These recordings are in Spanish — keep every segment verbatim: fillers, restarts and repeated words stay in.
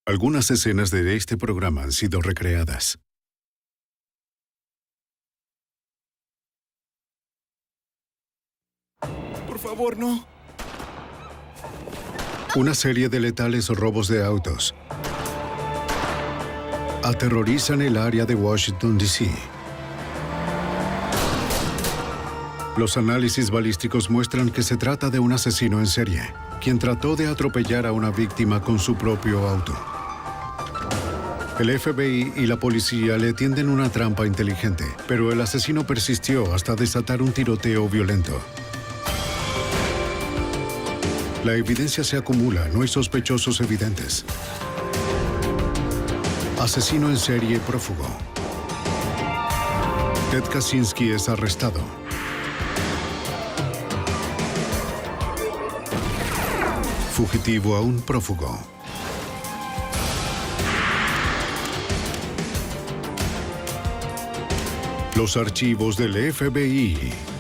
Algunas escenas de este programa han sido recreadas. Por favor, no. Una serie de letales robos de autos aterrorizan el área de Washington, D C Los análisis balísticos muestran que se trata de un asesino en serie, quien trató de atropellar a una víctima con su propio auto. El F B I y la policía le tienden una trampa inteligente, pero el asesino persistió hasta desatar un tiroteo violento. La evidencia se acumula, no hay sospechosos evidentes. Asesino en serie prófugo. Ted Kaczynski es arrestado. Fugitivo aún prófugo. Los archivos del F B I.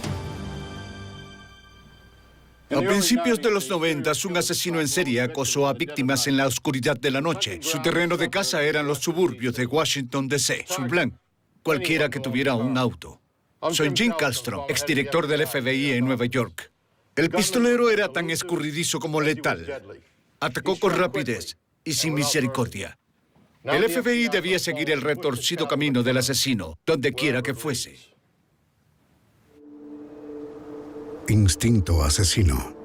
A principios de los noventas, un asesino en serie acosó a víctimas en la oscuridad de la noche. Su terreno de caza eran los suburbios de Washington, D C Su plan, cualquiera que tuviera un auto. Soy Jim Kallstrom, exdirector del F B I en Nueva York. El pistolero era tan escurridizo como letal. Atacó con rapidez y sin misericordia. El F B I debía seguir el retorcido camino del asesino, donde quiera que fuese. Instinto asesino.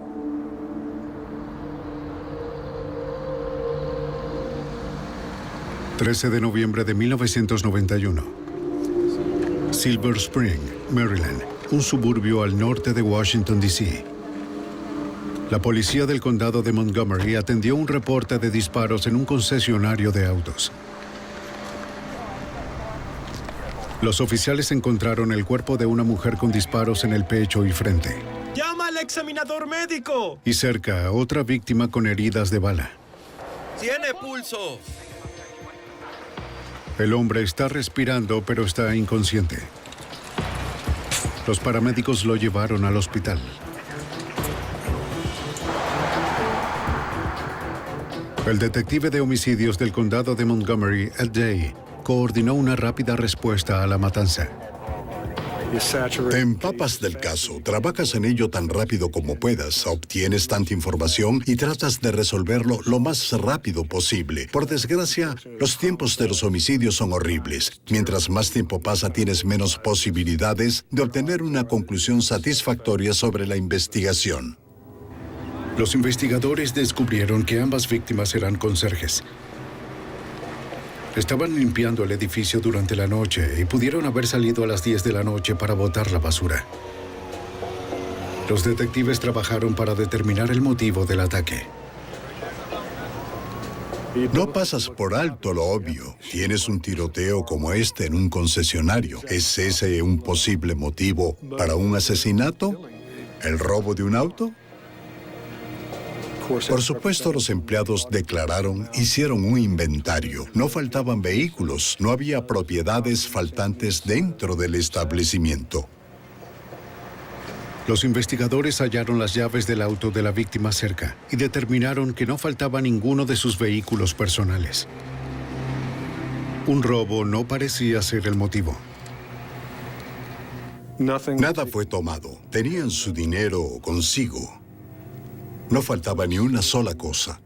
trece de noviembre de mil novecientos noventa y uno. Silver Spring, Maryland, un suburbio al norte de Washington, D C La policía del condado de Montgomery atendió un reporte de disparos en un concesionario de autos. Los oficiales encontraron el cuerpo de una mujer con disparos en el pecho y frente. ¡Llama al examinador médico! Y cerca, otra víctima con heridas de bala. ¡Tiene pulso! El hombre está respirando, pero está inconsciente. Los paramédicos lo llevaron al hospital. El detective de homicidios del condado de Montgomery, Ed Day, coordinó una rápida respuesta a la matanza. Te empapas del caso, trabajas en ello tan rápido como puedas, obtienes tanta información y tratas de resolverlo lo más rápido posible. Por desgracia, los tiempos de los homicidios son horribles. Mientras más tiempo pasa, tienes menos posibilidades de obtener una conclusión satisfactoria sobre la investigación. Los investigadores descubrieron que ambas víctimas eran conserjes. Estaban limpiando el edificio durante la noche y pudieron haber salido a las diez de la noche para botar la basura. Los detectives trabajaron para determinar el motivo del ataque. No pasas por alto lo obvio. Tienes un tiroteo como este en un concesionario. ¿Es ese un posible motivo para un asesinato? ¿El robo de un auto? Por supuesto, los empleados declararon, hicieron un inventario. No faltaban vehículos, no había propiedades faltantes dentro del establecimiento. Los investigadores hallaron las llaves del auto de la víctima cerca y determinaron que no faltaba ninguno de sus vehículos personales. Un robo no parecía ser el motivo. Nada fue tomado. Tenían su dinero consigo. No faltaba ni una sola cosa.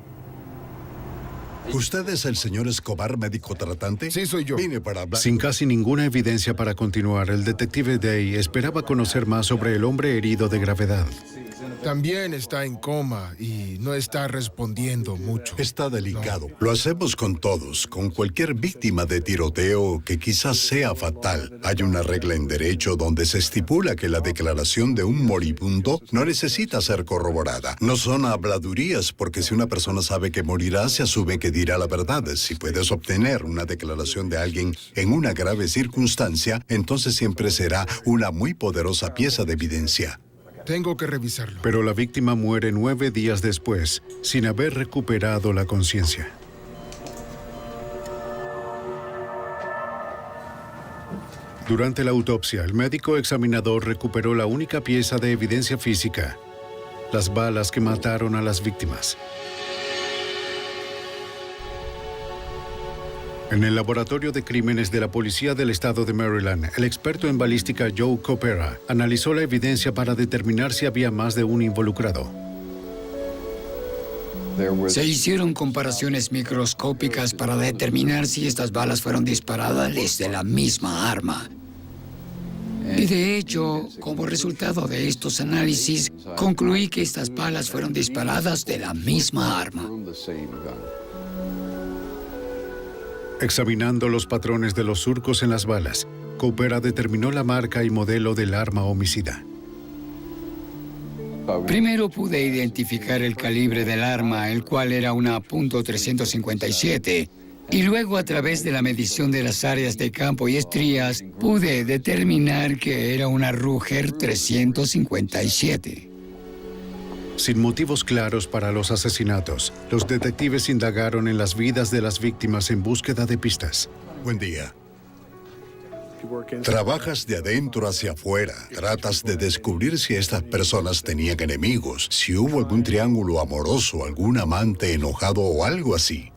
¿Usted es el señor Escobar, médico tratante? Sí, soy yo. Vine para hablar. Sin casi ninguna evidencia para continuar, el detective Day esperaba conocer más sobre el hombre herido de gravedad. También está en coma y no está respondiendo mucho. Está delicado. No. Lo hacemos con todos, con cualquier víctima de tiroteo que quizás sea fatal. Hay una regla en derecho donde se estipula que la declaración de un moribundo no necesita ser corroborada. No son habladurías, porque si una persona sabe que morirá, se asume que dirá la verdad. Si puedes obtener una declaración de alguien en una grave circunstancia, entonces siempre será una muy poderosa pieza de evidencia. Tengo que revisarlo. Pero la víctima muere nueve días después, sin haber recuperado la conciencia. Durante la autopsia, el médico examinador recuperó la única pieza de evidencia física, las balas que mataron a las víctimas. En el laboratorio de crímenes de la policía del estado de Maryland, el experto en balística Joe Coopera analizó la evidencia para determinar si había más de un involucrado. Se hicieron comparaciones microscópicas para determinar si estas balas fueron disparadas desde la misma arma. Y de hecho, como resultado de estos análisis, concluí que estas balas fueron disparadas de la misma arma. Examinando los patrones de los surcos en las balas, Coopera determinó la marca y modelo del arma homicida. Primero pude identificar el calibre del arma, el cual era una punto trescientos cincuenta y siete. Y luego, a través de la medición de las áreas de campo y estrías, pude determinar que era una Ruger trescientos cincuenta y siete. Sin motivos claros para los asesinatos, los detectives indagaron en las vidas de las víctimas en búsqueda de pistas. Buen día. Trabajas de adentro hacia afuera. Tratas de descubrir si estas personas tenían enemigos, si hubo algún triángulo amoroso, algún amante enojado o algo así.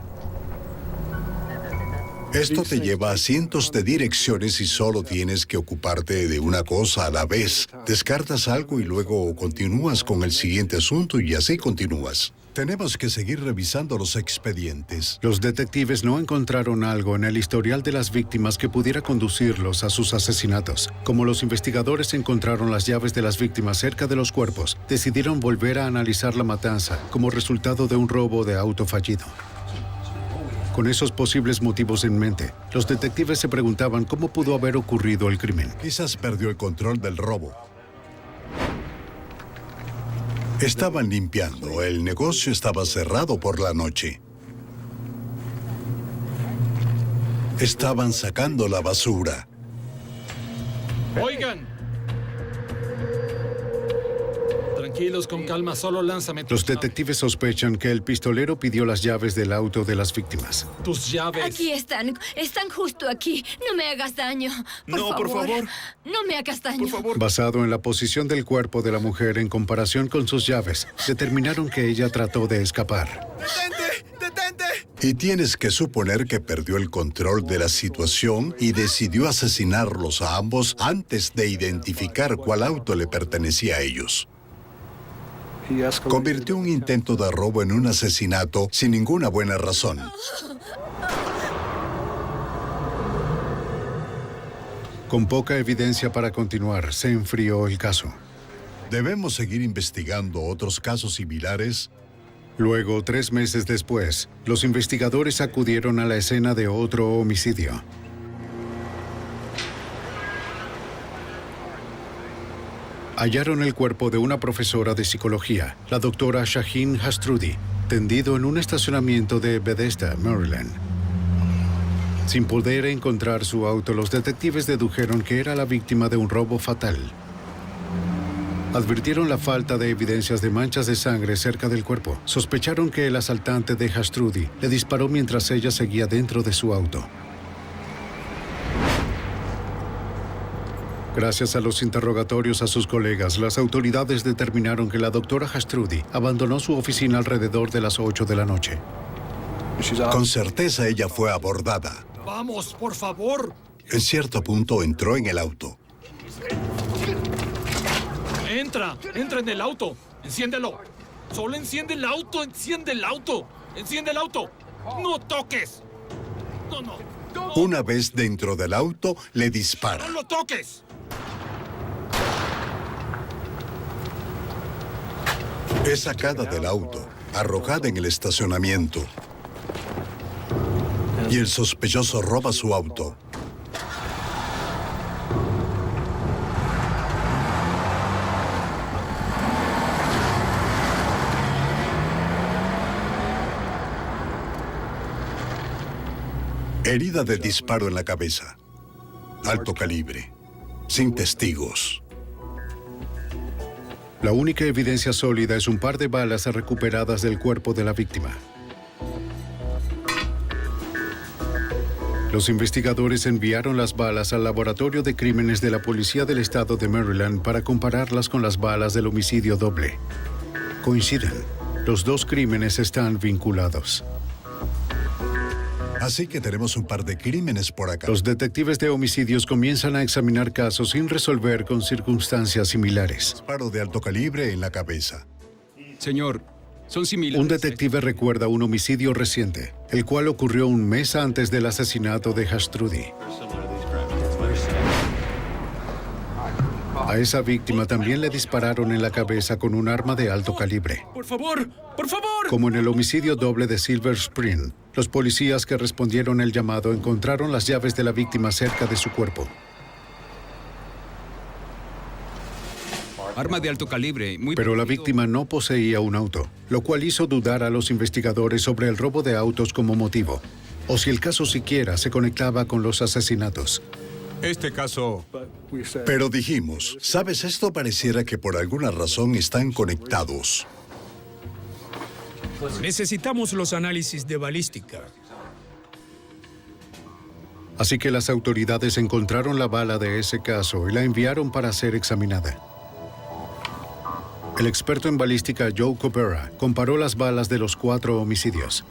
Esto te lleva a cientos de direcciones y solo tienes que ocuparte de una cosa a la vez. Descartas algo y luego continúas con el siguiente asunto y así continúas. Tenemos que seguir revisando los expedientes. Los detectives no encontraron algo en el historial de las víctimas que pudiera conducirlos a sus asesinatos. Como los investigadores encontraron las llaves de las víctimas cerca de los cuerpos, decidieron volver a analizar la matanza como resultado de un robo de auto fallido. Con esos posibles motivos en mente, los detectives se preguntaban cómo pudo haber ocurrido el crimen. Quizás perdió el control del robo. Estaban limpiando. El negocio estaba cerrado por la noche. Estaban sacando la basura. Oigan. Tranquilos, con calma, solo lánzame tus Los detectives sospechan que el pistolero pidió las llaves del auto de las víctimas. llaves. Tus llaves. Aquí están, están justo aquí. No me hagas daño. Por No, favor. por favor. No me hagas daño. Por favor. Basado en la posición del cuerpo de la mujer en comparación con sus llaves, determinaron que ella trató de escapar. ¡Detente! ¡Detente! Y tienes que suponer que perdió el control de la situación y decidió asesinarlos a ambos antes de identificar cuál auto le pertenecía a ellos. Convirtió un intento de robo en un asesinato sin ninguna buena razón. Con poca evidencia para continuar, se enfrió el caso. ¿Debemos seguir investigando otros casos similares? Luego, tres meses después, los investigadores acudieron a la escena de otro homicidio. Hallaron el cuerpo de una profesora de psicología, la doctora Shaheen Hastrudi, tendido en un estacionamiento de Bethesda, Maryland. Sin poder encontrar su auto, los detectives dedujeron que era la víctima de un robo fatal. Advirtieron la falta de evidencias de manchas de sangre cerca del cuerpo. Sospecharon que el asaltante de Hastrudi le disparó mientras ella seguía dentro de su auto. Gracias a los interrogatorios a sus colegas, las autoridades determinaron que la doctora Hastrudi abandonó su oficina alrededor de las ocho de la noche. Con certeza ella fue abordada. Vamos, por favor. En cierto punto entró en el auto. Entra, entra en el auto. Enciéndelo. Solo enciende el auto, enciende el auto. Enciende el auto. No toques. No, no. no. Una vez dentro del auto, le dispara. ¡No lo toques! Es sacada del auto, arrojada en el estacionamiento. Y el sospechoso roba su auto. Herida de disparo en la cabeza. Alto calibre. Sin testigos. La única evidencia sólida es un par de balas recuperadas del cuerpo de la víctima. Los investigadores enviaron las balas al laboratorio de crímenes de la policía del estado de Maryland para compararlas con las balas del homicidio doble. Coinciden. Los dos crímenes están vinculados. Así que tenemos un par de crímenes por acá. Los detectives de homicidios comienzan a examinar casos sin resolver con circunstancias similares. Disparo de alto calibre en la cabeza. Señor, son similares. Un detective recuerda un homicidio reciente, el cual ocurrió un mes antes del asesinato de Hastrudy. A esa víctima también le dispararon en la cabeza con un arma de alto calibre. Por favor, por favor. Como en el homicidio doble de Silver Spring, los policías que respondieron el llamado encontraron las llaves de la víctima cerca de su cuerpo. Arma de alto calibre, muy Pero la parecido- víctima no poseía un auto, lo cual hizo dudar a los investigadores sobre el robo de autos como motivo, o si el caso siquiera se conectaba con los asesinatos. Este caso... Pero dijimos, ¿sabes? Esto pareciera que por alguna razón están conectados. Necesitamos los análisis de balística. Así que las autoridades encontraron la bala de ese caso y la enviaron para ser examinada. El experto en balística Joe Copera comparó las balas de los cuatro homicidios.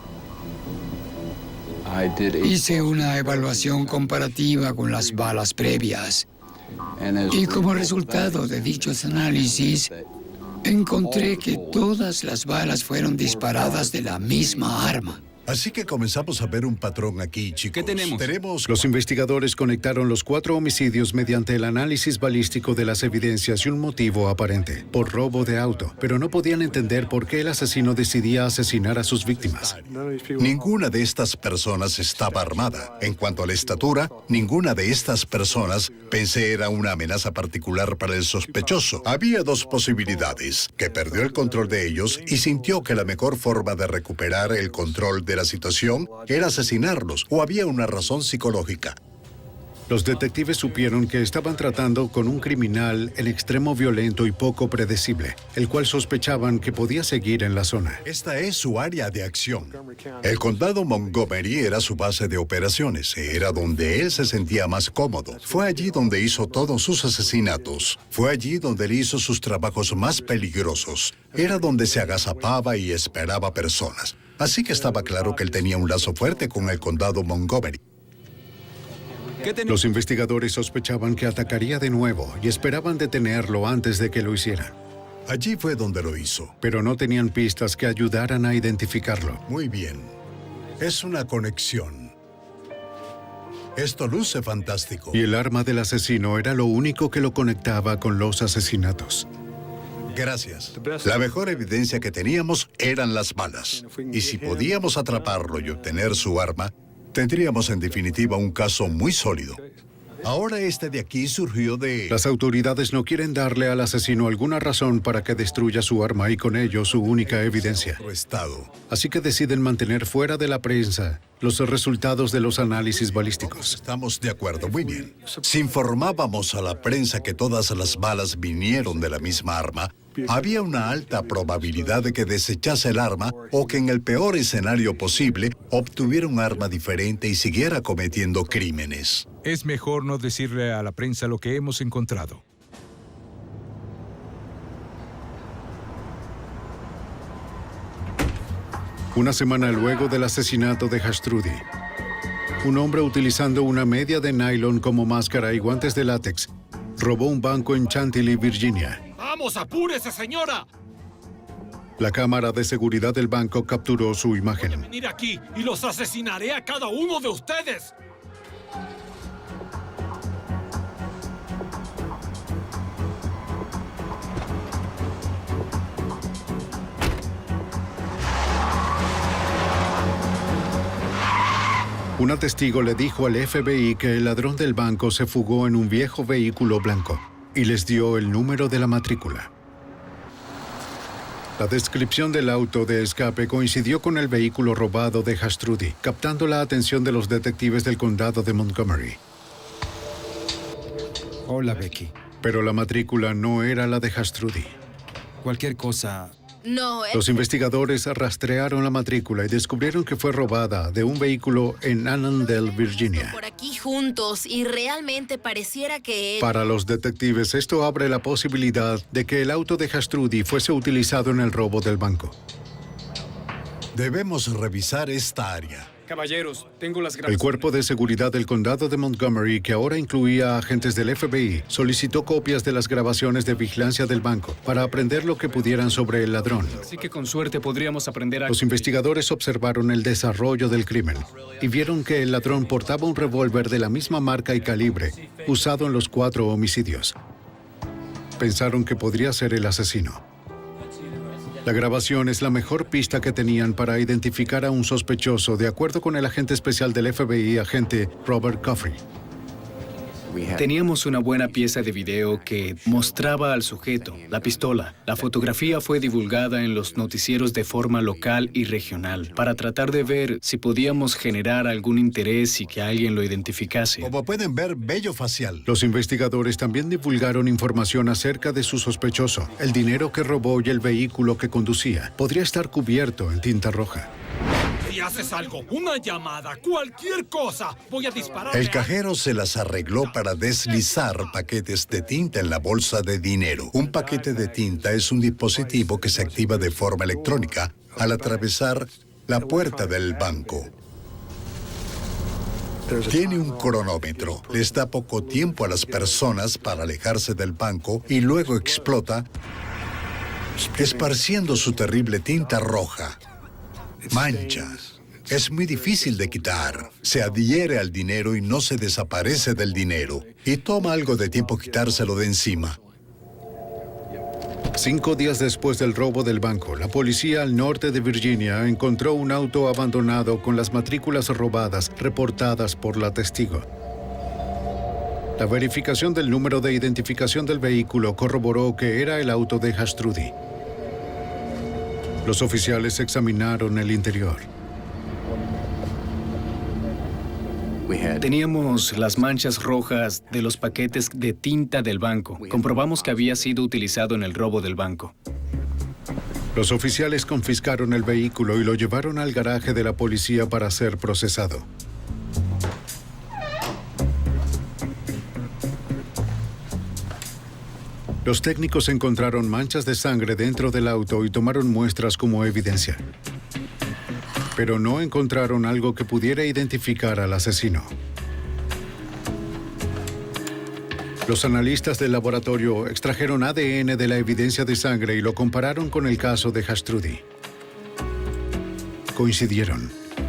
Hice una evaluación comparativa con las balas previas y como resultado de dichos análisis, encontré que todas las balas fueron disparadas de la misma arma. Así que comenzamos a ver un patrón aquí, chicos. ¿Qué tenemos? Tenemos... Los investigadores conectaron los cuatro homicidios mediante el análisis balístico de las evidencias y un motivo aparente, por robo de auto, pero no podían entender por qué el asesino decidía asesinar a sus víctimas. Ninguna de estas personas estaba armada. En cuanto a la estatura, ninguna de estas personas pensé era una amenaza particular para el sospechoso. Había dos posibilidades, que perdió el control de ellos y sintió que la mejor forma de recuperar el control de la situación era asesinarlos, o había una razón psicológica. Los detectives supieron que estaban tratando con un criminal en extremo violento y poco predecible, el cual sospechaban que podía seguir en la zona. Esta es su área de acción. El condado Montgomery era su base de operaciones, era donde él se sentía más cómodo. Fue allí donde hizo todos sus asesinatos. Fue allí donde él hizo sus trabajos más peligrosos. Era donde se agazapaba y esperaba personas. Así que estaba claro que él tenía un lazo fuerte con el condado Montgomery. ¿Qué tenemos? Los investigadores sospechaban que atacaría de nuevo y esperaban detenerlo antes de que lo hiciera, Allí fue donde lo hizo. pero no tenían pistas que ayudaran a identificarlo. Muy bien. Es una conexión. Esto luce fantástico. Y el arma del asesino era lo único que lo conectaba con los asesinatos. Gracias. La mejor evidencia que teníamos eran las balas. Y si podíamos atraparlo y obtener su arma, tendríamos en definitiva un caso muy sólido. Ahora este de aquí surgió de... Las autoridades no quieren darle al asesino alguna razón para que destruya su arma y con ello su única evidencia. otro estado. Así que deciden mantener fuera de la prensa los resultados de los análisis balísticos. Estamos de acuerdo, muy bien. Si informábamos a la prensa que todas las balas vinieron de la misma arma, había una alta probabilidad de que desechase el arma o que en el peor escenario posible obtuviera un arma diferente y siguiera cometiendo crímenes. Es mejor no decirle a la prensa lo que hemos encontrado. Una semana luego del asesinato de Hastrudy, un hombre utilizando una media de nylon como máscara y guantes de látex robó un banco en Chantilly, Virginia. ¡Vamos, apúrese, señora! La cámara de seguridad del banco capturó su imagen. Venir aquí y los asesinaré a cada uno de ustedes. Una testigo le dijo al F B I que el ladrón del banco se fugó en un viejo vehículo blanco y les dio el número de la matrícula. La descripción del auto de escape coincidió con el vehículo robado de Hastrudy, captando la atención de los detectives del condado de Montgomery. Hola, Becky. Pero la matrícula no era la de Hastrudy. Cualquier cosa... No, es... Los investigadores rastrearon la matrícula y descubrieron que fue robada de un vehículo en Annandale, Virginia. por aquí juntos y realmente pareciera que él... Para los detectives, esto abre la posibilidad de que el auto de Hastrudy fuese utilizado en el robo del banco. Debemos revisar esta área. Caballeros, tengo las El grabaciones. cuerpo de seguridad del condado de Montgomery, que ahora incluía a agentes del F B I, solicitó copias de las grabaciones de vigilancia del banco para aprender lo que pudieran sobre el ladrón. Así que con suerte podríamos aprender a... Los investigadores observaron el desarrollo del crimen y vieron que el ladrón portaba un revólver de la misma marca y calibre usado en los cuatro homicidios. Pensaron que podría ser el asesino. La grabación es la mejor pista que tenían para identificar a un sospechoso, de acuerdo con el agente especial del F B I, agente Robert Coffey. Teníamos una buena pieza de video que mostraba al sujeto, la pistola. La fotografía fue divulgada en los noticieros de forma local y regional para tratar de ver si podíamos generar algún interés y que alguien lo identificase. Como pueden ver, vello facial. Los investigadores también divulgaron información acerca de su sospechoso. El dinero que robó y el vehículo que conducía podría estar cubierto en tinta roja. Si haces algo, una llamada, cualquier cosa, voy a disparar. El cajero se las arregló para deslizar paquetes de tinta en la bolsa de dinero. Un paquete de tinta es un dispositivo que se activa de forma electrónica al atravesar la puerta del banco. Tiene un cronómetro. Les da poco tiempo a las personas para alejarse del banco y luego explota, esparciendo su terrible tinta roja. Manchas. Es muy difícil de quitar. Se adhiere al dinero y no se desaparece del dinero. Y toma algo de tiempo quitárselo de encima. Cinco días después del robo del banco, la policía al norte de Virginia encontró un auto abandonado con las matrículas robadas reportadas por la testigo. La verificación del número de identificación del vehículo corroboró que era el auto de Hastrudy. Los oficiales examinaron el interior. Teníamos las manchas rojas de los paquetes de tinta del banco. Comprobamos que había sido utilizado en el robo del banco. Los oficiales confiscaron el vehículo y lo llevaron al garaje de la policía para ser procesado. Los técnicos encontraron manchas de sangre dentro del auto y tomaron muestras como evidencia. Pero no encontraron algo que pudiera identificar al asesino. Los analistas del laboratorio extrajeron A D N de la evidencia de sangre y lo compararon con el caso de Hastrudy. Coincidieron.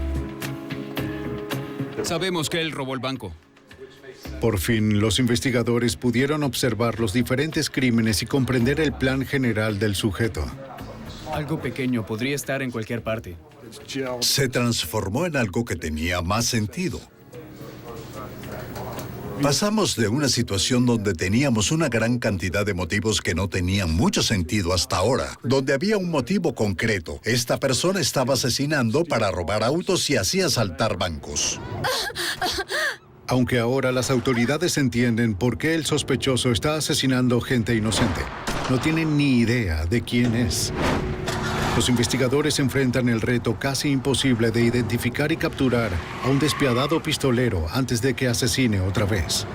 Sabemos que él robó el banco. Por fin, los investigadores pudieron observar los diferentes crímenes y comprender el plan general del sujeto. Algo pequeño podría estar en cualquier parte. Se transformó en algo que tenía más sentido. Pasamos de una situación donde teníamos una gran cantidad de motivos que no tenían mucho sentido hasta ahora, donde había un motivo concreto. Esta persona estaba asesinando para robar autos y así asaltar bancos. Aunque ahora las autoridades entienden por qué el sospechoso está asesinando gente inocente, no tienen ni idea de quién es. Los investigadores enfrentan el reto casi imposible de identificar y capturar a un despiadado pistolero antes de que asesine otra vez.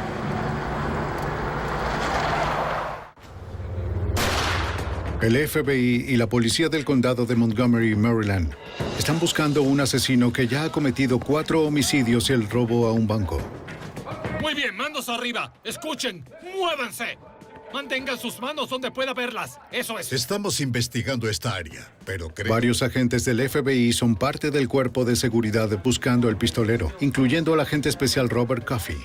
El F B I y la policía del condado de Montgomery, Maryland, están buscando un asesino que ya ha cometido cuatro homicidios y el robo a un banco. Muy bien, manos arriba. Escuchen, muévanse. Mantengan sus manos donde pueda verlas. Eso es. Estamos investigando esta área, pero creo... Varios agentes del F B I son parte del cuerpo de seguridad buscando el pistolero, incluyendo al agente especial Robert Coffey.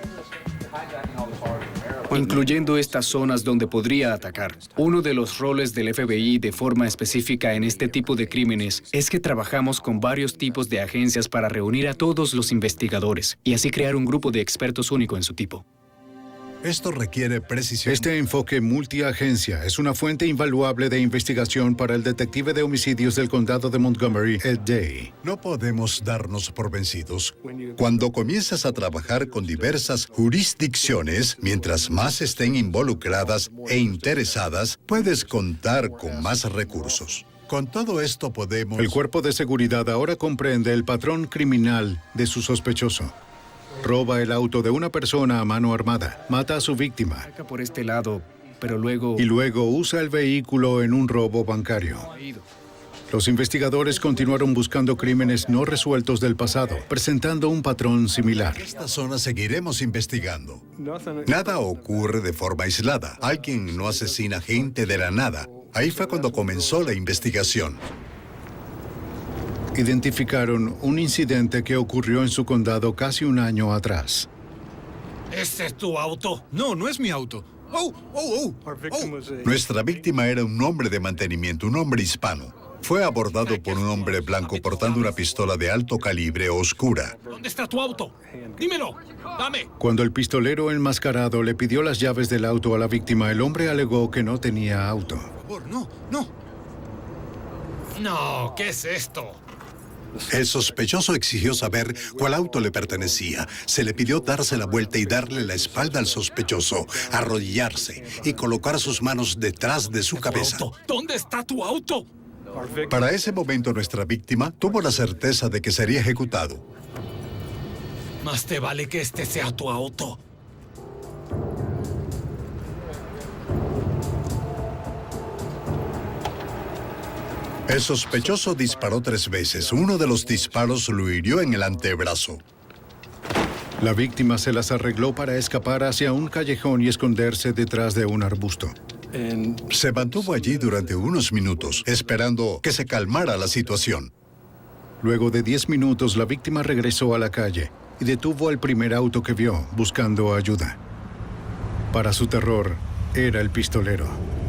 Incluyendo estas zonas donde podría atacar. Uno de los roles del F B I de forma específica en este tipo de crímenes es que trabajamos con varios tipos de agencias para reunir a todos los investigadores y así crear un grupo de expertos único en su tipo. Esto requiere precisión. Este enfoque multiagencia es una fuente invaluable de investigación para el detective de homicidios del condado de Montgomery, Ed Day. No podemos darnos por vencidos. Cuando comienzas a trabajar con diversas jurisdicciones, mientras más estén involucradas e interesadas, puedes contar con más recursos. Con todo esto podemos... El cuerpo de seguridad ahora comprende el patrón criminal de su sospechoso. Roba el auto de una persona a mano armada, mata a su víctima. Por este lado, pero luego... Y luego usa el vehículo en un robo bancario. Los investigadores continuaron buscando crímenes no resueltos del pasado, presentando un patrón similar. En esta zona seguiremos investigando. Nada ocurre de forma aislada. Alguien no asesina gente de la nada. Ahí fue cuando comenzó la investigación. Identificaron un incidente que ocurrió en su condado casi un año atrás. ¿Ese es tu auto? No, no es mi auto. Oh, oh, oh. oh. Nuestra víctima era un hombre de mantenimiento, un hombre hispano. Fue abordado por un hombre blanco portando una pistola de alto calibre oscura. ¿Dónde está tu auto? Dímelo. Dame. Cuando el pistolero enmascarado le pidió las llaves del auto a la víctima, el hombre alegó que no tenía auto. Por favor, no, no. No, ¿qué es esto? El sospechoso exigió saber cuál auto le pertenecía. Se le pidió darse la vuelta y darle la espalda al sospechoso, arrodillarse y colocar sus manos detrás de su cabeza. ¿Dónde está tu auto? Para ese momento, nuestra víctima tuvo la certeza de que sería ejecutado. Más te vale que este sea tu auto. El sospechoso disparó tres veces. Uno de los disparos lo hirió en el antebrazo. La víctima se las arregló para escapar hacia un callejón y esconderse detrás de un arbusto. Se mantuvo allí durante unos minutos, esperando que se calmara la situación. Luego de diez minutos, la víctima regresó a la calle y detuvo al primer auto que vio, buscando ayuda. Para su terror, era el pistolero.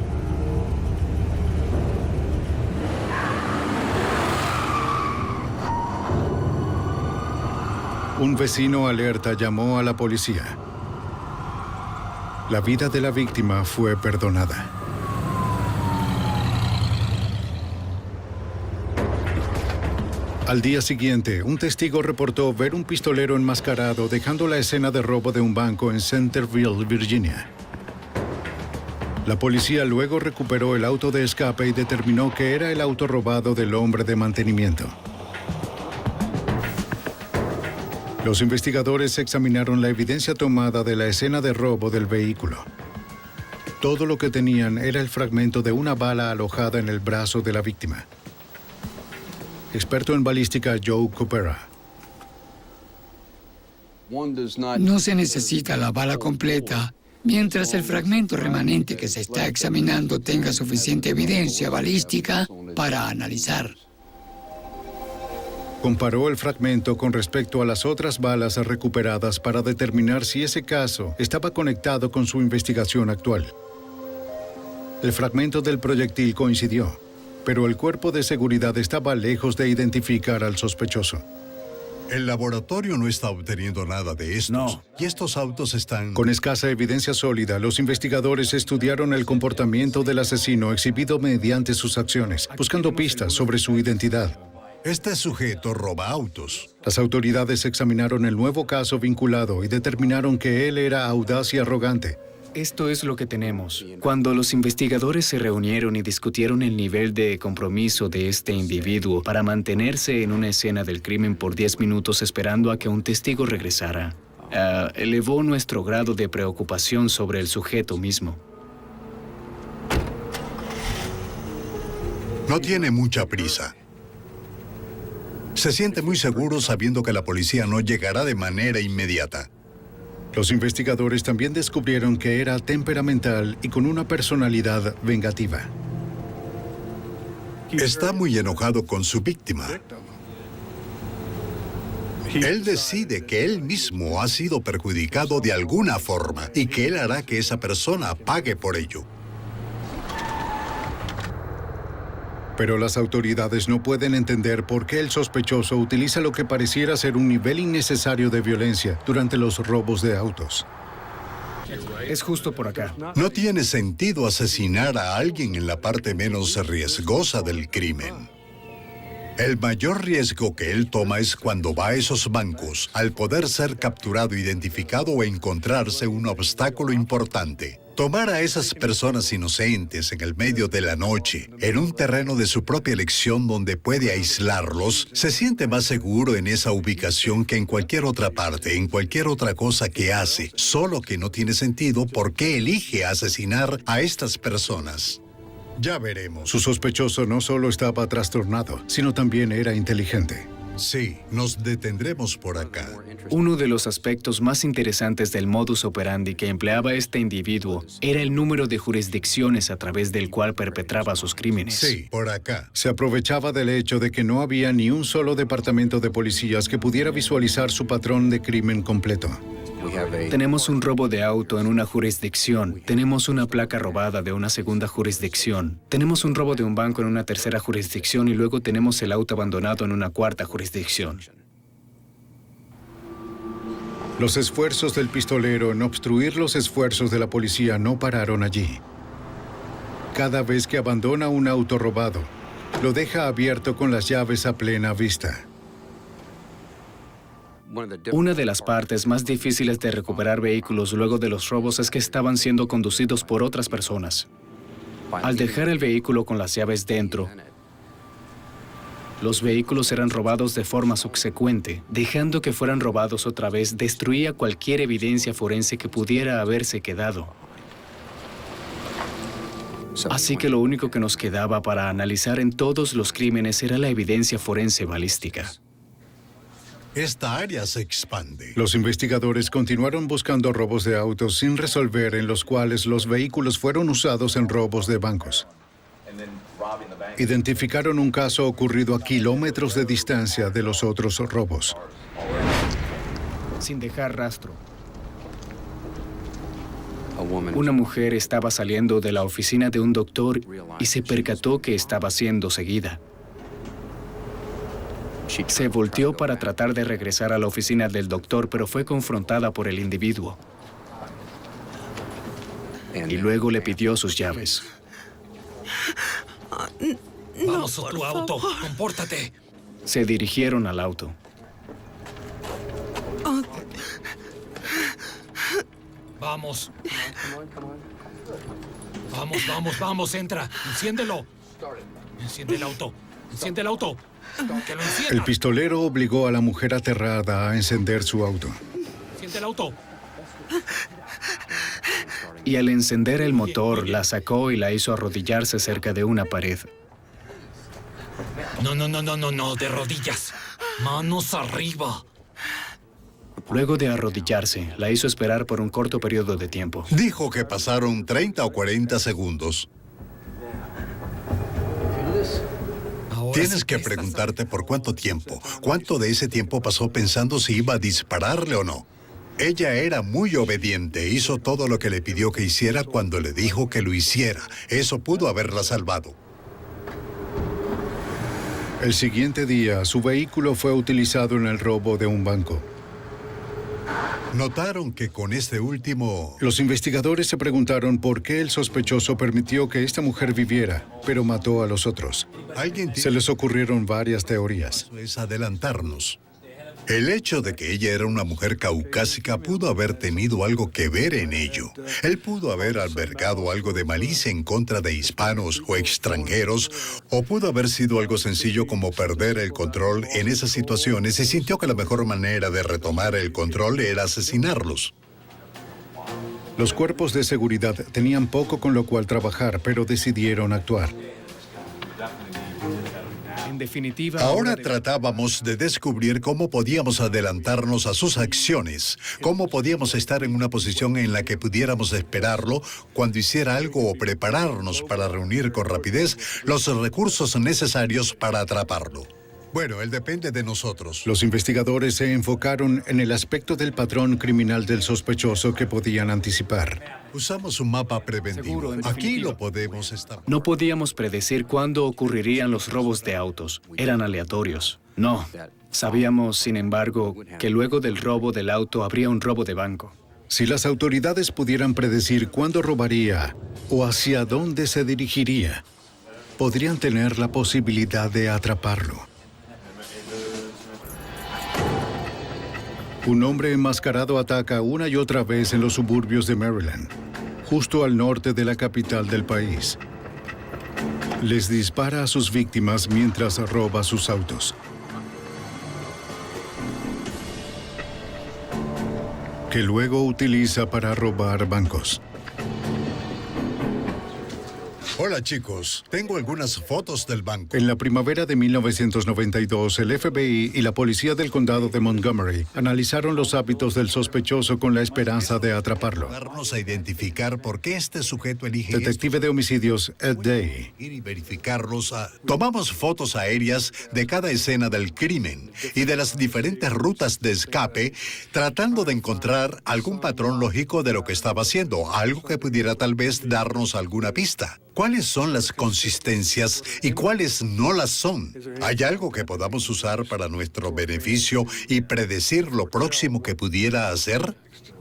Un vecino alerta llamó a la policía. La vida de la víctima fue perdonada. Al día siguiente, un testigo reportó ver un pistolero enmascarado dejando la escena de robo de un banco en Centerville, Virginia. La policía luego recuperó el auto de escape y determinó que era el auto robado del hombre de mantenimiento. Los investigadores examinaron la evidencia tomada de la escena de robo del vehículo. Todo lo que tenían era el fragmento de una bala alojada en el brazo de la víctima. Experto en balística Joe Coopera. No se necesita la bala completa mientras el fragmento remanente que se está examinando tenga suficiente evidencia balística para analizar. Comparó el fragmento con respecto a las otras balas recuperadas para determinar si ese caso estaba conectado con su investigación actual. El fragmento del proyectil coincidió, pero el cuerpo de seguridad estaba lejos de identificar al sospechoso. El laboratorio no está obteniendo nada de estos. No. Y estos autos están... Con escasa evidencia sólida, los investigadores estudiaron el comportamiento del asesino exhibido mediante sus acciones, buscando pistas sobre su identidad. Este sujeto roba autos. Las autoridades examinaron el nuevo caso vinculado y determinaron que él era audaz y arrogante. Esto es lo que tenemos. Cuando los investigadores se reunieron y discutieron el nivel de compromiso de este individuo para mantenerse en una escena del crimen por diez minutos esperando a que un testigo regresara, uh, elevó nuestro grado de preocupación sobre el sujeto mismo. No tiene mucha prisa. Se siente muy seguro sabiendo que la policía no llegará de manera inmediata. Los investigadores también descubrieron que era temperamental y con una personalidad vengativa. Está muy enojado con su víctima. Él decide que él mismo ha sido perjudicado de alguna forma y que él hará que esa persona pague por ello. Pero las autoridades no pueden entender por qué el sospechoso utiliza lo que pareciera ser un nivel innecesario de violencia durante los robos de autos. Es justo por acá. No tiene sentido asesinar a alguien en la parte menos riesgosa del crimen. El mayor riesgo que él toma es cuando va a esos bancos, al poder ser capturado, identificado o encontrarse un obstáculo importante. Tomar a esas personas inocentes en el medio de la noche, en un terreno de su propia elección donde puede aislarlos, se siente más seguro en esa ubicación que en cualquier otra parte, en cualquier otra cosa que hace, solo que no tiene sentido por qué elige asesinar a estas personas. Ya veremos. Su sospechoso no solo estaba trastornado, sino también era inteligente. Sí, nos detendremos por acá. Uno de los aspectos más interesantes del modus operandi que empleaba este individuo era el número de jurisdicciones a través del cual perpetraba sus crímenes. Sí, por acá. Se aprovechaba del hecho de que no había ni un solo departamento de policías que pudiera visualizar su patrón de crimen completo. Tenemos un robo de auto en una jurisdicción, tenemos una placa robada de una segunda jurisdicción, tenemos un robo de un banco en una tercera jurisdicción y luego tenemos el auto abandonado en una cuarta jurisdicción. Los esfuerzos del pistolero en obstruir los esfuerzos de la policía no pararon allí. Cada vez que abandona un auto robado, lo deja abierto con las llaves a plena vista. Una de las partes más difíciles de recuperar vehículos luego de los robos es que estaban siendo conducidos por otras personas. Al dejar el vehículo con las llaves dentro, los vehículos eran robados de forma subsecuente. Dejando que fueran robados otra vez, destruía cualquier evidencia forense que pudiera haberse quedado. Así que lo único que nos quedaba para analizar en todos los crímenes era la evidencia forense balística. Esta área se expande. Los investigadores continuaron buscando robos de autos sin resolver en los cuales los vehículos fueron usados en robos de bancos. Identificaron un caso ocurrido a kilómetros de distancia de los otros robos. Sin dejar rastro. Una mujer estaba saliendo de la oficina de un doctor y se percató que estaba siendo seguida. Se volteó para tratar de regresar a la oficina del doctor, pero fue confrontada por el individuo. Y luego le pidió sus llaves. Vamos a tu auto, compórtate. Se dirigieron al auto. Vamos. Vamos, vamos, vamos, entra. Enciéndelo. Enciende el auto. Enciende el auto. Que lo encienda. El pistolero obligó a la mujer aterrada a encender su auto. Enciende el auto. Y al encender el motor, la sacó y la hizo arrodillarse cerca de una pared. No, no, no, no, no, no, de rodillas. Manos arriba. Luego de arrodillarse, la hizo esperar por un corto periodo de tiempo. Dijo que pasaron treinta o cuarenta segundos. Tienes que preguntarte por cuánto tiempo. ¿Cuánto de ese tiempo pasó pensando si iba a dispararle o no? Ella era muy obediente. Hizo todo lo que le pidió que hiciera cuando le dijo que lo hiciera. Eso pudo haberla salvado. El siguiente día, su vehículo fue utilizado en el robo de un banco. Notaron que con este último... Los investigadores se preguntaron por qué el sospechoso permitió que esta mujer viviera, pero mató a los otros. ¿Alguien Se les ocurrieron varias teorías. Eso es adelantarnos. El hecho de que ella era una mujer caucásica pudo haber tenido algo que ver en ello. Él pudo haber albergado algo de malicia en contra de hispanos o extranjeros, o pudo haber sido algo sencillo como perder el control en esas situaciones y sintió que la mejor manera de retomar el control era asesinarlos. Los cuerpos de seguridad tenían poco con lo cual trabajar, pero decidieron actuar. En definitiva, Ahora de... tratábamos de descubrir cómo podíamos adelantarnos a sus acciones, cómo podíamos estar en una posición en la que pudiéramos esperarlo cuando hiciera algo o prepararnos para reunir con rapidez los recursos necesarios para atraparlo. Bueno, él depende de nosotros. Los investigadores se enfocaron en el aspecto del patrón criminal del sospechoso que podían anticipar. Usamos un mapa preventivo. Seguro, en Aquí definitiva. lo podemos establecer. No podíamos predecir cuándo ocurrirían los robos de autos. Eran aleatorios. No. Sabíamos, sin embargo, que luego del robo del auto habría un robo de banco. Si las autoridades pudieran predecir cuándo robaría o hacia dónde se dirigiría, podrían tener la posibilidad de atraparlo. Un hombre enmascarado ataca una y otra vez en los suburbios de Maryland, justo al norte de la capital del país. Les dispara a sus víctimas mientras roba sus autos, que luego utiliza para robar bancos. Hola chicos, tengo algunas fotos del banco. En la primavera de mil novecientos noventa y dos, el F B I y la policía del condado de Montgomery analizaron los hábitos del sospechoso con la esperanza de atraparlo. Ayudarnos a identificar por qué este sujeto elige Detective de homicidios Ed Day y verificarlos. A... Tomamos fotos aéreas de cada escena del crimen y de las diferentes rutas de escape, tratando de encontrar algún patrón lógico de lo que estaba haciendo, algo que pudiera tal vez darnos alguna pista. ¿Cuáles son las consistencias y cuáles no las son? ¿Hay algo que podamos usar para nuestro beneficio y predecir lo próximo que pudiera hacer?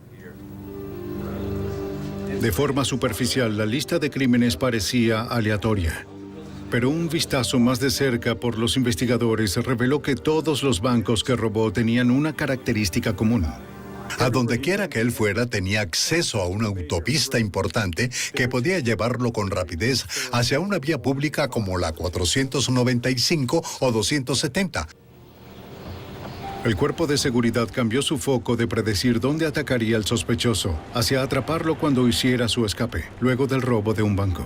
De forma superficial, la lista de crímenes parecía aleatoria. Pero un vistazo más de cerca por los investigadores reveló que todos los bancos que robó tenían una característica común. A donde quiera que él fuera, tenía acceso a una autopista importante que podía llevarlo con rapidez hacia una vía pública como la cuatrocientos noventa y cinco o doscientos setenta. El cuerpo de seguridad cambió su foco de predecir dónde atacaría al sospechoso hacia atraparlo cuando hiciera su escape, luego del robo de un banco.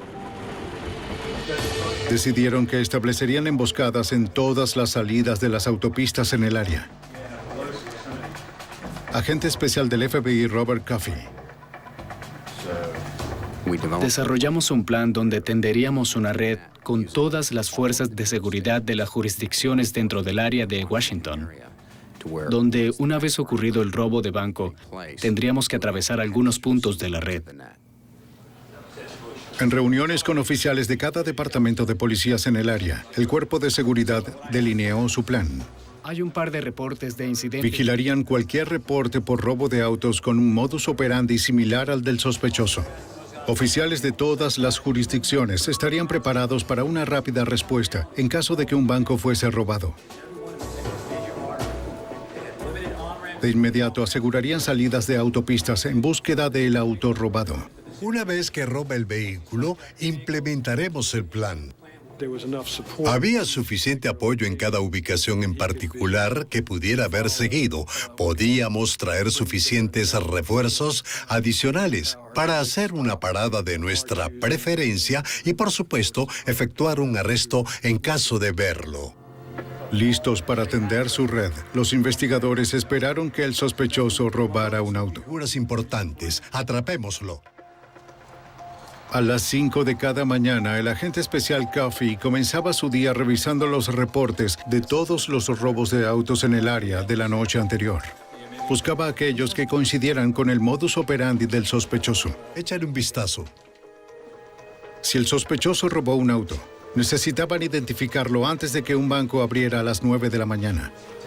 Decidieron que establecerían emboscadas en todas las salidas de las autopistas en el área. Agente especial del F B I Robert Coffey. Desarrollamos un plan donde tenderíamos una red con todas las fuerzas de seguridad de las jurisdicciones dentro del área de Washington, donde una vez ocurrido el robo de banco, tendríamos que atravesar algunos puntos de la red. En reuniones con oficiales de cada departamento de policías en el área, el cuerpo de seguridad delineó su plan. Hay un par de reportes de incidentes. Vigilarían cualquier reporte por robo de autos con un modus operandi similar al del sospechoso. Oficiales de todas las jurisdicciones estarían preparados para una rápida respuesta en caso de que un banco fuese robado. De inmediato asegurarían salidas de autopistas en búsqueda del auto robado. Una vez que roba el vehículo, implementaremos el plan. Había suficiente apoyo en cada ubicación en particular que pudiera haber seguido. Podíamos traer suficientes refuerzos adicionales para hacer una parada de nuestra preferencia y, por supuesto, efectuar un arresto en caso de verlo. Listos para atender su red, los investigadores esperaron que el sospechoso robara un auto. Figuras importantes, atrapémoslo. A las cinco de cada mañana, el agente especial Coffey comenzaba su día revisando los reportes de todos los robos de autos en el área de la noche anterior. Buscaba aquellos que coincidieran con el modus operandi del sospechoso. Échale un vistazo. Si el sospechoso robó un auto, necesitaban identificarlo antes de que un banco abriera a las nueve de la mañana.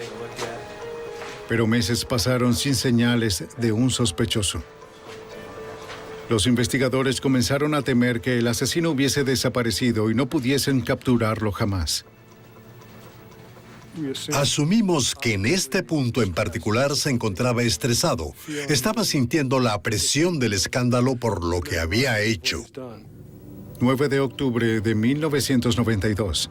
Pero meses pasaron sin señales de un sospechoso. Los investigadores comenzaron a temer que el asesino hubiese desaparecido y no pudiesen capturarlo jamás. Asumimos que en este punto en particular se encontraba estresado. Estaba sintiendo la presión del escándalo por lo que había hecho. nueve de octubre de mil novecientos noventa y dos.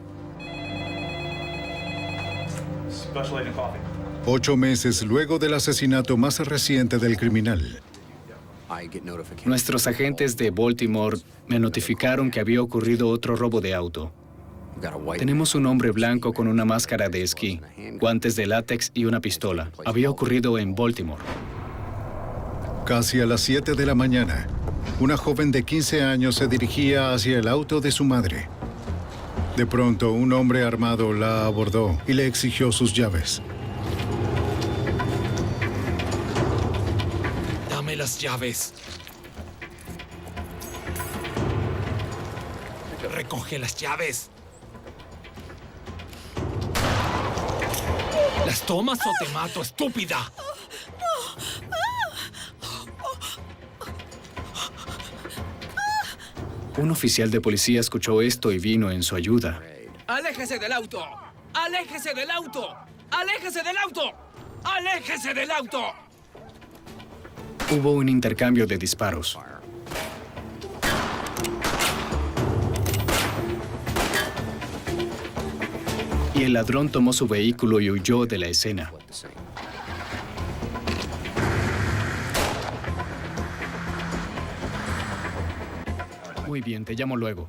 Ocho meses luego del asesinato más reciente del criminal. Nuestros agentes de Baltimore me notificaron que había ocurrido otro robo de auto. Tenemos un hombre blanco con una máscara de esquí, guantes de látex y una pistola. Había ocurrido en Baltimore. Casi a las siete de la mañana, una joven de quince años se dirigía hacia el auto de su madre. De pronto, un hombre armado la abordó y le exigió sus llaves. Dame las llaves. Recoge las llaves. ¿Las tomas o te mato, estúpida? Un oficial de policía escuchó esto y vino en su ayuda. ¡Aléjese del auto! ¡Aléjese del auto! ¡Aléjese del auto! ¡Aléjese del auto! Hubo un intercambio de disparos. Y el ladrón tomó su vehículo y huyó de la escena. Muy bien, te llamo luego.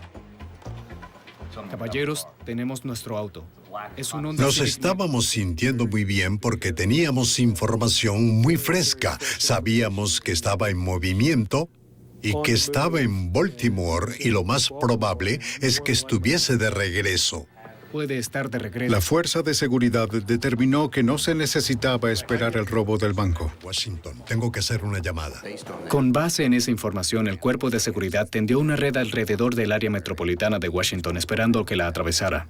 Caballeros, tenemos nuestro auto. Es un Honda Nos Civic estábamos sintiendo muy bien porque teníamos información muy fresca. Sabíamos que estaba en movimiento y que estaba en Baltimore, y lo más probable es que estuviese de regreso. Puede estar de regreso. La fuerza de seguridad determinó que no se necesitaba esperar el robo del banco. Washington, tengo que hacer una llamada. Con base en esa información, el cuerpo de seguridad tendió una red alrededor del área metropolitana de Washington, esperando que la atravesara.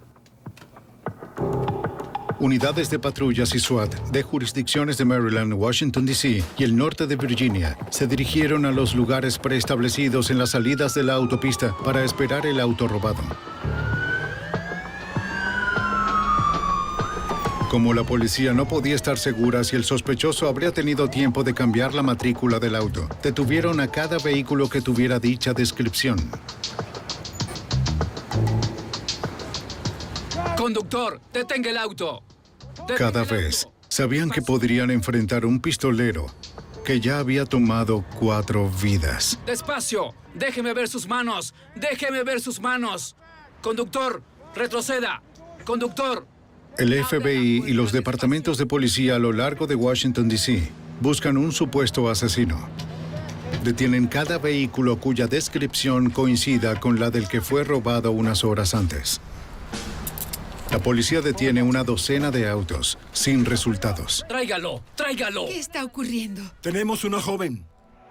Unidades de patrullas y SWAT de jurisdicciones de Maryland, Washington, D C y el norte de Virginia se dirigieron a los lugares preestablecidos en las salidas de la autopista para esperar el auto robado. Como la policía no podía estar segura si el sospechoso habría tenido tiempo de cambiar la matrícula del auto, detuvieron a cada vehículo que tuviera dicha descripción. Conductor, detenga el auto. Detenga Cada el vez auto. sabían que podrían enfrentar un pistolero que ya había tomado cuatro vidas. Despacio. Déjeme ver sus manos. Déjeme ver sus manos. Conductor, retroceda. Conductor. El F B I y los departamentos de policía a lo largo de Washington, D C buscan un supuesto asesino. Detienen cada vehículo cuya descripción coincida con la del que fue robado unas horas antes. La policía detiene una docena de autos, sin resultados. Tráigalo. Tráigalo. ¿Qué está ocurriendo? Tenemos una joven.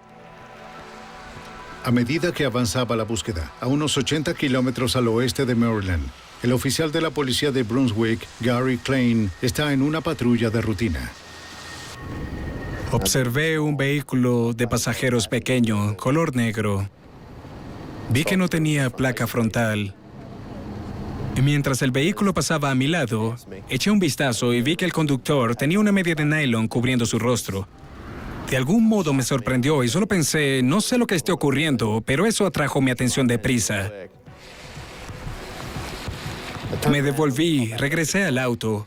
A medida que avanzaba la búsqueda, a unos ochenta kilómetros al oeste de Maryland, el oficial de la policía de Brunswick, Gary Klein, está en una patrulla de rutina. Observé un vehículo de pasajeros pequeño, color negro. Vi que no tenía placa frontal. Y mientras el vehículo pasaba a mi lado, eché un vistazo y vi que el conductor tenía una media de nylon cubriendo su rostro. De algún modo me sorprendió y solo pensé, no sé lo que esté ocurriendo, pero eso atrajo mi atención deprisa. Me devolví, regresé al auto.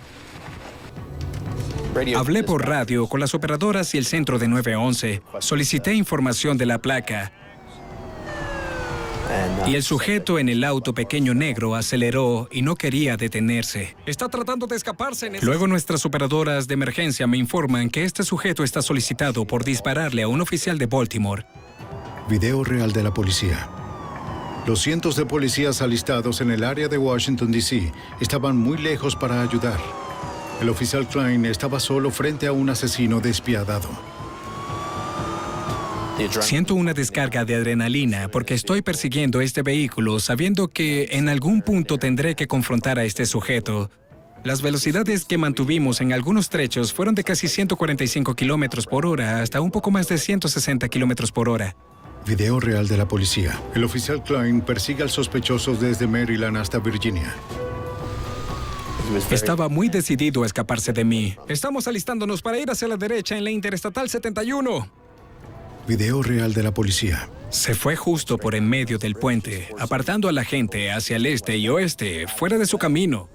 Hablé por radio con las operadoras y el centro de nueve once. Solicité información de la placa. Y el sujeto en el auto pequeño negro aceleró y no quería detenerse. Está tratando de escaparse en ese... Luego nuestras operadoras de emergencia me informan que este sujeto está solicitado por dispararle a un oficial de Baltimore. Video real de la policía. Los cientos de policías alistados en el área de Washington, D C estaban muy lejos para ayudar. El oficial Klein estaba solo frente a un asesino despiadado. Siento una descarga de adrenalina porque estoy persiguiendo este vehículo sabiendo que en algún punto tendré que confrontar a este sujeto. Las velocidades que mantuvimos en algunos trechos fueron de casi ciento cuarenta y cinco kilómetros por hora hasta un poco más de ciento sesenta kilómetros por hora. Video real de la policía. El oficial Klein persigue al sospechoso desde Maryland hasta Virginia. Estaba muy decidido a escaparse de mí. Estamos alistándonos para ir hacia la derecha en la Interestatal setenta y uno. Video real de la policía. Se fue justo por en medio del puente, apartando a la gente hacia el este y oeste, fuera de su camino.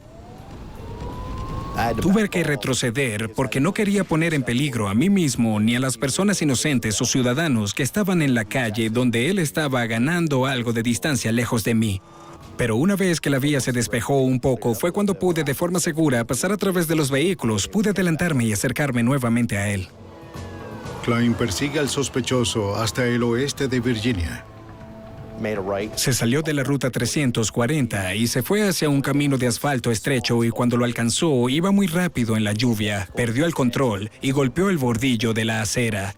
Tuve que retroceder porque no quería poner en peligro a mí mismo ni a las personas inocentes o ciudadanos que estaban en la calle donde él estaba ganando algo de distancia lejos de mí. Pero una vez que la vía se despejó un poco, fue cuando pude de forma segura pasar a través de los vehículos, pude adelantarme y acercarme nuevamente a él. Klein persigue al sospechoso hasta el oeste de Virginia. Se salió de la ruta trescientos cuarenta y se fue hacia un camino de asfalto estrecho y cuando lo alcanzó iba muy rápido en la lluvia, perdió el control y golpeó el bordillo de la acera.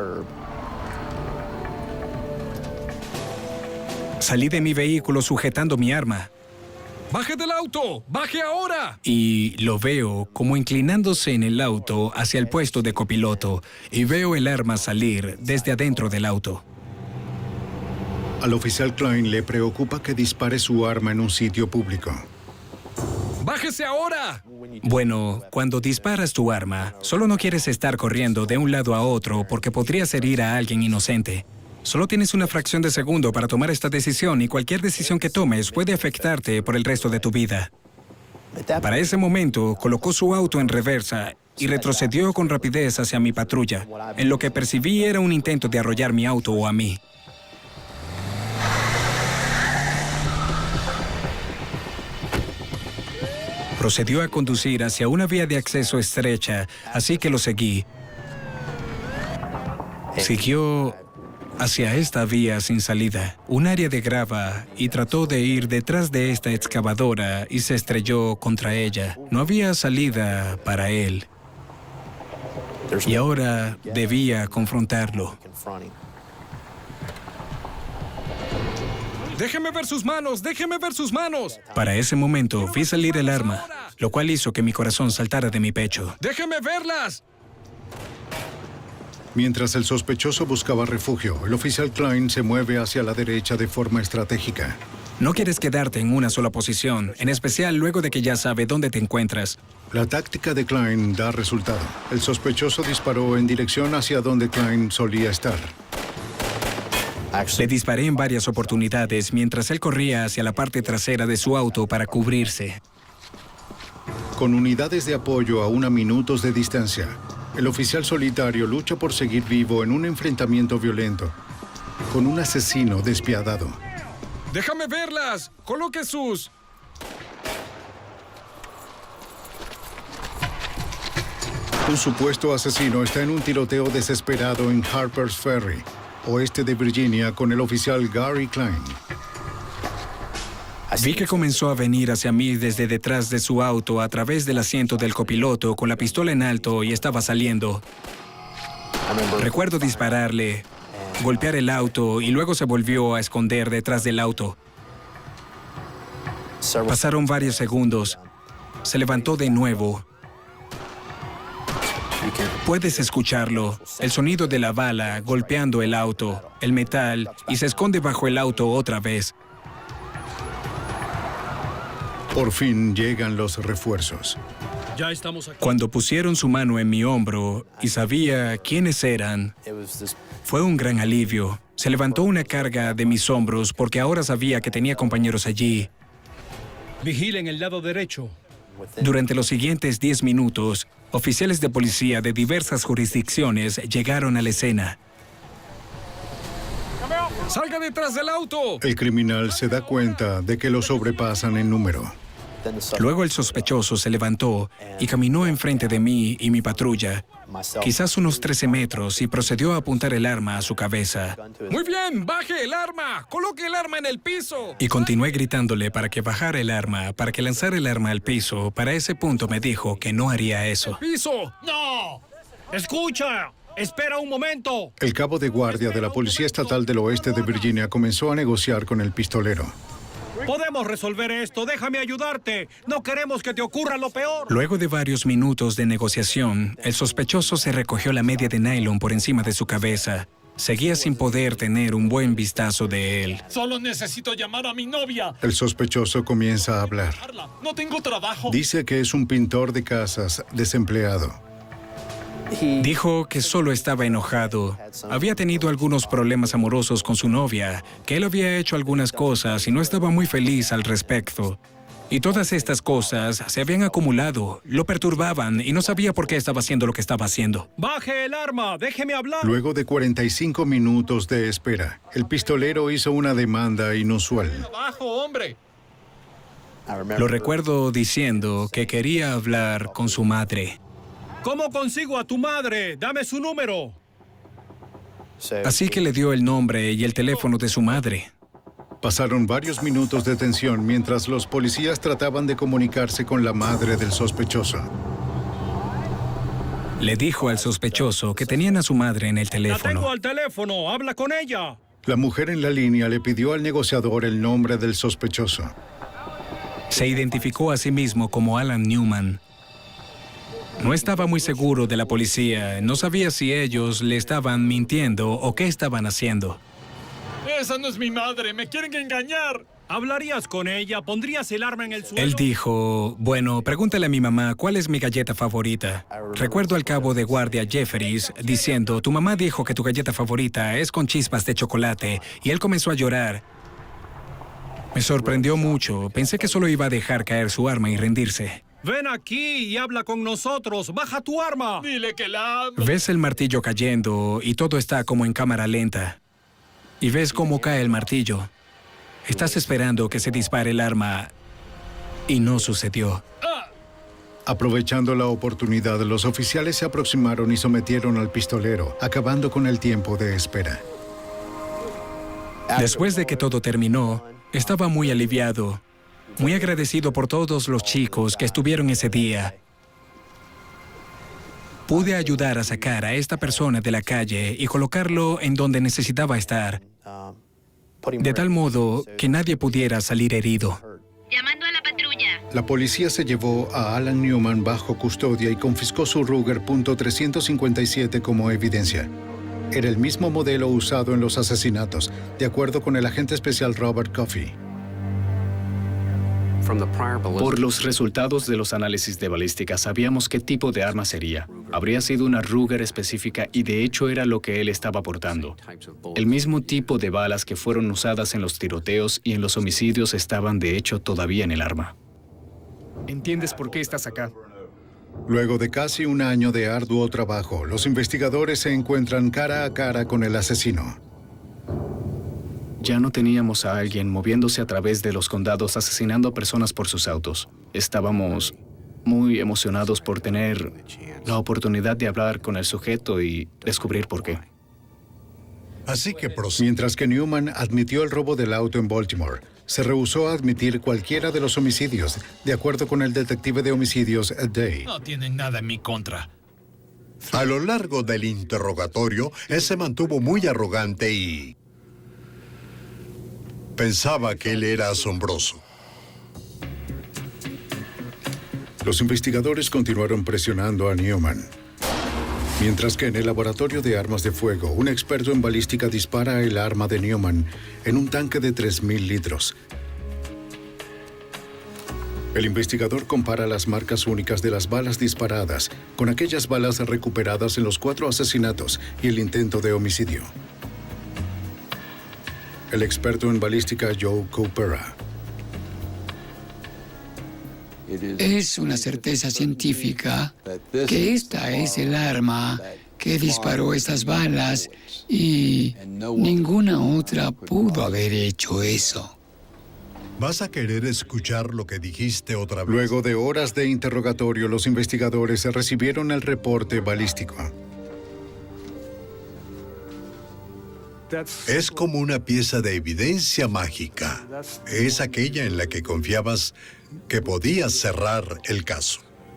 Salí de mi vehículo sujetando mi arma. ¡Baje del auto! ¡Baje ahora! Y lo veo como inclinándose en el auto hacia el puesto de copiloto y veo el arma salir desde adentro del auto. Al oficial Klein le preocupa que dispare su arma en un sitio público. ¡Bájese ahora! Bueno, cuando disparas tu arma, solo no quieres estar corriendo de un lado a otro porque podrías herir a alguien inocente. Solo tienes una fracción de segundo para tomar esta decisión y cualquier decisión que tomes puede afectarte por el resto de tu vida. Para ese momento, colocó su auto en reversa y retrocedió con rapidez hacia mi patrulla. En lo que percibí era un intento de arrollar mi auto o a mí. Procedió a conducir hacia una vía de acceso estrecha, así que lo seguí. Siguió hacia esta vía sin salida, un área de grava, y trató de ir detrás de esta excavadora y se estrelló contra ella. No había salida para él. Y ahora debía confrontarlo. ¡Déjeme ver sus manos! ¡Déjeme ver sus manos! Para ese momento vi salir el arma, lo cual hizo que mi corazón saltara de mi pecho. ¡Déjeme verlas! Mientras el sospechoso buscaba refugio, el oficial Klein se mueve hacia la derecha de forma estratégica. No quieres quedarte en una sola posición, en especial luego de que ya sabe dónde te encuentras. La táctica de Klein da resultado. El sospechoso disparó en dirección hacia donde Klein solía estar. Le disparé en varias oportunidades mientras él corría hacia la parte trasera de su auto para cubrirse. Con unidades de apoyo a una minutos de distancia, el oficial solitario lucha por seguir vivo en un enfrentamiento violento con un asesino despiadado. ¡Déjame verlas! ¡Coloque sus... Un supuesto asesino está en un tiroteo desesperado en Harper's Ferry, oeste de Virginia, con el oficial Gary Klein. Vi que comenzó a venir hacia mí desde detrás de su auto a través del asiento del copiloto con la pistola en alto y estaba saliendo. Recuerdo dispararle, golpear el auto y luego se volvió a esconder detrás del auto. Pasaron varios segundos. Se levantó de nuevo. Puedes escucharlo, el sonido de la bala golpeando el auto, el metal, y se esconde bajo el auto otra vez. Por fin llegan los refuerzos. Ya estamos aquí. Cuando pusieron su mano en mi hombro y sabía quiénes eran, fue un gran alivio. Se levantó una carga de mis hombros porque ahora sabía que tenía compañeros allí. Vigilen el lado derecho. Durante los siguientes diez minutos, oficiales de policía de diversas jurisdicciones llegaron a la escena. ¡Salga detrás del auto! El criminal se da cuenta de que lo sobrepasan en número. Luego el sospechoso se levantó y caminó enfrente de mí y mi patrulla, quizás unos trece metros, y procedió a apuntar el arma a su cabeza. ¡Muy bien! ¡Baje el arma! ¡Coloque el arma en el piso! Y continué gritándole para que bajara el arma, para que lanzara el arma al piso. Para ese punto me dijo que no haría eso. ¡Piso! ¡No! ¡Escucha! ¡Espera un momento! El cabo de guardia de la Policía Estatal del Oeste de Virginia comenzó a negociar con el pistolero. Podemos resolver esto. Déjame ayudarte. No queremos que te ocurra lo peor. Luego de varios minutos de negociación, el sospechoso se recogió la media de nylon por encima de su cabeza. Seguía sin poder tener un buen vistazo de él. Solo necesito llamar a mi novia. El sospechoso comienza a hablar. No tengo trabajo. Dice que es un pintor de casas desempleado. Dijo que solo estaba enojado. Había tenido algunos problemas amorosos con su novia, que él había hecho algunas cosas y no estaba muy feliz al respecto. Y todas estas cosas se habían acumulado, lo perturbaban y no sabía por qué estaba haciendo lo que estaba haciendo. ¡Baje el arma! ¡Déjeme hablar! Luego de cuarenta y cinco minutos de espera, el pistolero hizo una demanda inusual. ¡Abajo, hombre! Lo recuerdo diciendo que quería hablar con su madre. ¿Cómo consigo a tu madre? Dame su número. Así que le dio el nombre y el teléfono de su madre. Pasaron varios minutos de tensión mientras los policías trataban de comunicarse con la madre del sospechoso. Le dijo al sospechoso que tenían a su madre en el La tengo teléfono. al teléfono. Habla con ella. La mujer en la línea le pidió al negociador el nombre del sospechoso. Se identificó a sí mismo como Alan Newman. No estaba muy seguro de la policía. No sabía si ellos le estaban mintiendo o qué estaban haciendo. Esa no es mi madre. Me quieren engañar. ¿Hablarías con ella? ¿Pondrías el arma en el suelo? Él dijo, bueno, pregúntale a mi mamá cuál es mi galleta favorita. Recuerdo al cabo de guardia Jeffries diciendo, tu mamá dijo que tu galleta favorita es con chispas de chocolate, y él comenzó a llorar. Me sorprendió mucho. Pensé que solo iba a dejar caer su arma y rendirse. Ven aquí y habla con nosotros. ¡Baja tu arma! Dile que la amo. Ves el martillo cayendo y todo está como en cámara lenta. Y ves cómo cae el martillo. Estás esperando que se dispare el arma y no sucedió. Aprovechando la oportunidad, los oficiales se aproximaron y sometieron al pistolero, acabando con el tiempo de espera. Después de que todo terminó, estaba muy aliviado, muy agradecido por todos los chicos que estuvieron ese día. Pude ayudar a sacar a esta persona de la calle y colocarlo en donde necesitaba estar, de tal modo que nadie pudiera salir herido. Llamando a la patrulla. La policía se llevó a Alan Newman bajo custodia y confiscó su Ruger punto trescientos cincuenta y siete como evidencia. Era el mismo modelo usado en los asesinatos, de acuerdo con el agente especial Robert Coffey. Por los resultados de los análisis de balística, sabíamos qué tipo de arma sería. Habría sido una Ruger específica y de hecho era lo que él estaba portando. El mismo tipo de balas que fueron usadas en los tiroteos y en los homicidios estaban de hecho todavía en el arma. ¿Entiendes por qué estás acá? Luego de casi un año de arduo trabajo, los investigadores se encuentran cara a cara con el asesino. Ya no teníamos a alguien moviéndose a través de los condados asesinando a personas por sus autos. Estábamos muy emocionados por tener la oportunidad de hablar con el sujeto y descubrir por qué. Así que Mientras que Newman admitió el robo del auto en Baltimore, se rehusó a admitir cualquiera de los homicidios, de acuerdo con el detective de homicidios Ed Day. No tienen nada en mi contra. A lo largo del interrogatorio, él se mantuvo muy arrogante y pensaba que él era asombroso. Los investigadores continuaron presionando a Newman. Mientras que en el laboratorio de armas de fuego, un experto en balística dispara el arma de Newman en un tanque de tres mil litros. El investigador compara las marcas únicas de las balas disparadas con aquellas balas recuperadas en los cuatro asesinatos y el intento de homicidio. El experto en balística Joe Coopera. Es una certeza científica que esta es el arma que disparó estas balas y ninguna otra pudo haber hecho eso. ¿Vas a querer escuchar lo que dijiste otra vez? Luego de horas de interrogatorio, los investigadores recibieron el reporte balístico. Es como una pieza de evidencia mágica. Es aquella en la que confiabas que podías cerrar el caso.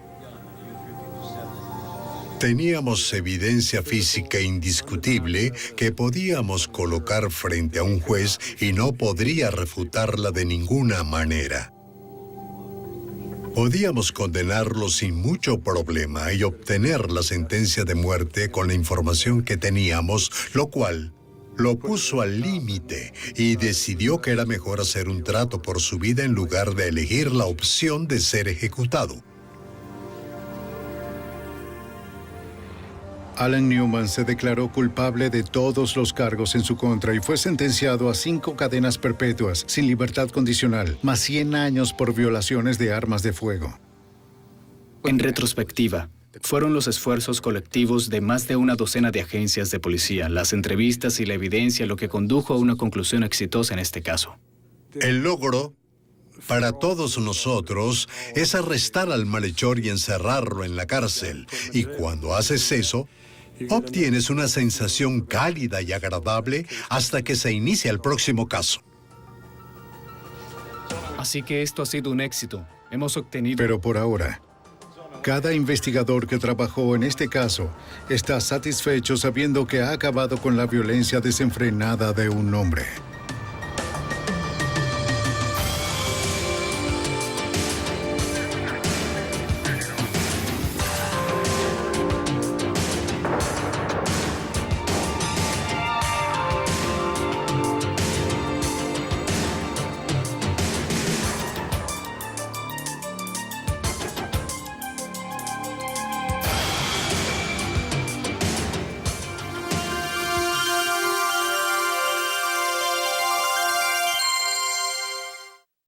Teníamos evidencia física indiscutible que podíamos colocar frente a un juez y no podría refutarla de ninguna manera. Podíamos condenarlo sin mucho problema y obtener la sentencia de muerte con la información que teníamos, lo cual lo puso al límite y decidió que era mejor hacer un trato por su vida en lugar de elegir la opción de ser ejecutado. Alan Newman se declaró culpable de todos los cargos en su contra y fue sentenciado a cinco cadenas perpetuas sin libertad condicional, más cien años por violaciones de armas de fuego. En retrospectiva, fueron los esfuerzos colectivos de más de una docena de agencias de policía, las entrevistas y la evidencia lo que condujo a una conclusión exitosa en este caso. El logro, para todos nosotros, es arrestar al malhechor y encerrarlo en la cárcel. Y cuando haces eso, obtienes una sensación cálida y agradable hasta que se inicia el próximo caso. Así que esto ha sido un éxito. Hemos obtenido... Pero por ahora, cada investigador que trabajó en este caso está satisfecho sabiendo que ha acabado con la violencia desenfrenada de un hombre.